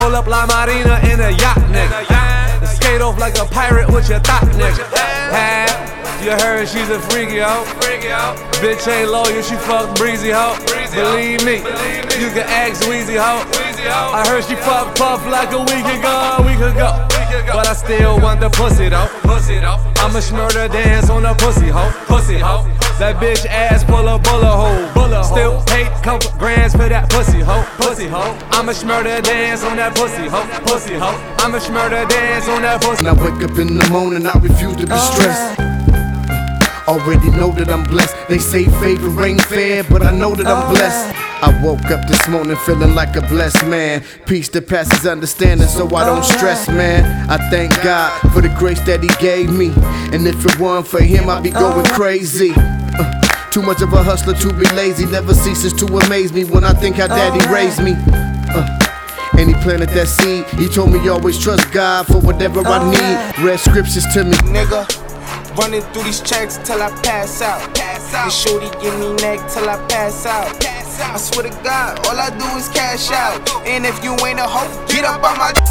Pull up La Marina in a yacht, nigga. Skate off like a pirate with your thought, nigga. You heard she's a freaky hoe. Bitch ain't loyal, she fuck breezy hoe. Believe me, you can ask Weezy hoe. I heard she fuck Puff like a week ago. But I still want the pussy though. I'ma smurder dance on the pussy hoe. That bitch ass full of bullet hole. Still paid couple grands for that pussy hoe. I'ma smurder dance on that pussy hoe. I'ma smurder dance on that pussy. When I wake up in the morning, I refuse to be stressed. Already know that I'm blessed. They say favor ain't fair, but I know that I'm blessed. I woke up this morning feeling like a blessed man. Peace that passes understanding, so I don't stress, man. I thank God for the grace that He gave me, and if it weren't for Him, I'd be going crazy. Too much of a hustler to be lazy. Never ceases to amaze me when I think how Daddy raised me. And He planted that seed. He told me always trust God for whatever I need. Read scriptures to me, nigga. Running through these checks till I pass out. And shorty give me neck till I pass out. I swear to God, all I do is cash out. And if you ain't a hoe, get up on my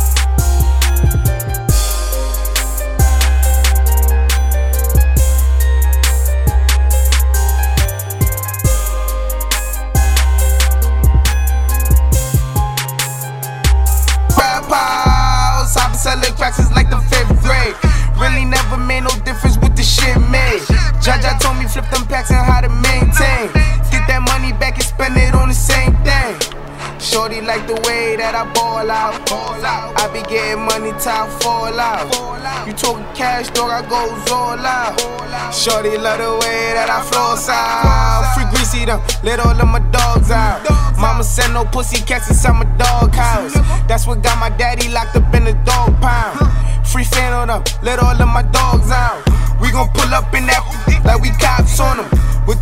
rap house. I've been selling cracks since like the 5th grade. Really never made no difference with the shit made. Jaja told me flip them packs and how to maintain. Get that money back and spend it on the same thing. Shorty like the way that I ball out. I be getting money till I fall out. You talking cash, dog, I goes all out. Shorty love the way that I floss out. Free greasy them, let all of my dogs out. Mama said no pussy cats inside my dog house. That's what got my daddy locked up in the dog pound. Free fan on them, let all of my dogs out. We gon' pull up in that like we cops on them.